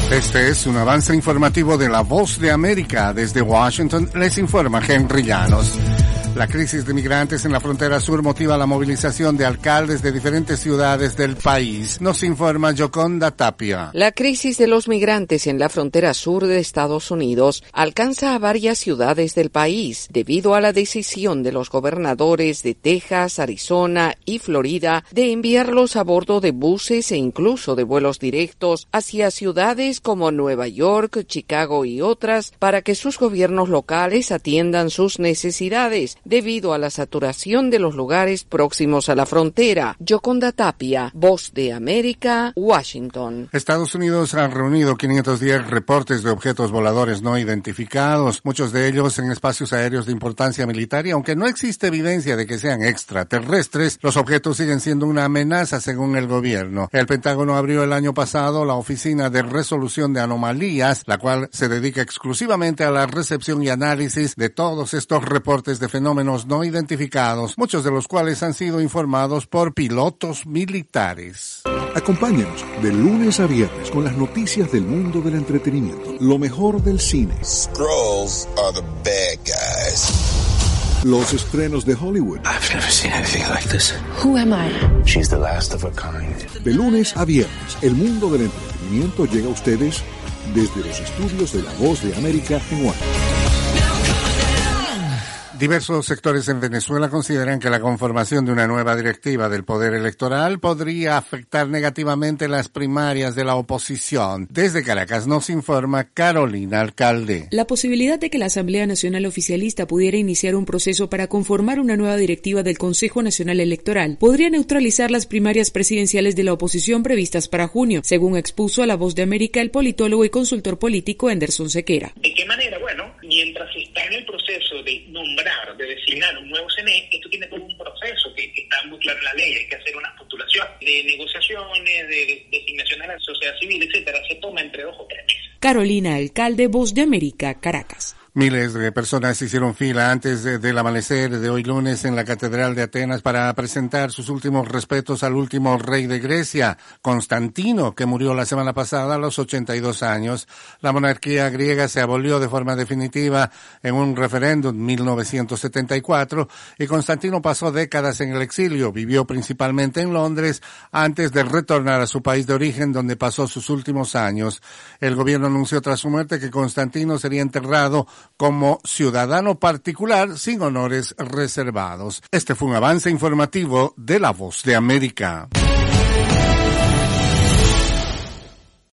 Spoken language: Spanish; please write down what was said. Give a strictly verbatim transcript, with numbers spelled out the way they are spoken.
Este es un avance informativo de La Voz de América. Desde Washington les informa Henry Llanos. La crisis de migrantes en la frontera sur motiva la movilización de alcaldes de diferentes ciudades del país. Nos informa Yoconda Tapia. La crisis de los migrantes en la frontera sur de Estados Unidos alcanza a varias ciudades del país debido a la decisión de los gobernadores de Texas, Arizona y Florida de enviarlos a bordo de buses e incluso de vuelos directos hacia ciudades como Nueva York, Chicago y otras para que sus gobiernos locales atiendan sus necesidades debido a la saturación de los lugares próximos a la frontera. Yoconda Tapia, Voz de América, Washington. Estados Unidos ha reunido quinientos diez reportes de objetos voladores no identificados, muchos de ellos en espacios aéreos de importancia militar, y aunque no existe evidencia de que sean extraterrestres, los objetos siguen siendo una amenaza según el gobierno. El Pentágono abrió el año pasado la Oficina de Resolución de Anomalías, la cual se dedica exclusivamente a la recepción y análisis de todos estos reportes de fenómenos no identificados, muchos de los cuales han sido informados por pilotos militares. Acompáñanos de lunes a viernes con las noticias del mundo del entretenimiento, lo mejor del cine. Skrulls are the bad guys. Los estrenos de Hollywood. I've never seen anything like this. Who am I? She's the last of her kind. De lunes a viernes, el mundo del entretenimiento llega a ustedes desde los estudios de La Voz de América en Washington. Diversos sectores en Venezuela consideran que la conformación de una nueva directiva del poder electoral podría afectar negativamente las primarias de la oposición. Desde Caracas nos informa Carolina Alcalde. La posibilidad de que la Asamblea Nacional Oficialista pudiera iniciar un proceso para conformar una nueva directiva del Consejo Nacional Electoral podría neutralizar las primarias presidenciales de la oposición previstas para junio, según expuso a La Voz de América el politólogo y consultor político Anderson Sequera. ¿De qué manera? Bueno, mientras está en el proceso de nombrar, de designar un nuevo C N E, esto tiene todo un proceso que, que está muy claro en la ley. Hay que hacer una postulación de negociaciones, de, de designaciones a la sociedad civil, etcétera. Se toma entre dos o tres meses. Carolina Alcalde, Voz de América, Caracas. Miles de personas hicieron fila antes de, del amanecer de hoy lunes en la Catedral de Atenas para presentar sus últimos respetos al último rey de Grecia, Constantino, que murió la semana pasada a los ochenta y dos años. La monarquía griega se abolió de forma definitiva en un referéndum en mil novecientos setenta y cuatro y Constantino pasó décadas en el exilio. Vivió principalmente en Londres antes de retornar a su país de origen, donde pasó sus últimos años. El gobierno anunció tras su muerte que Constantino sería enterrado como ciudadano particular sin honores reservados. Este fue un avance informativo de La Voz de América.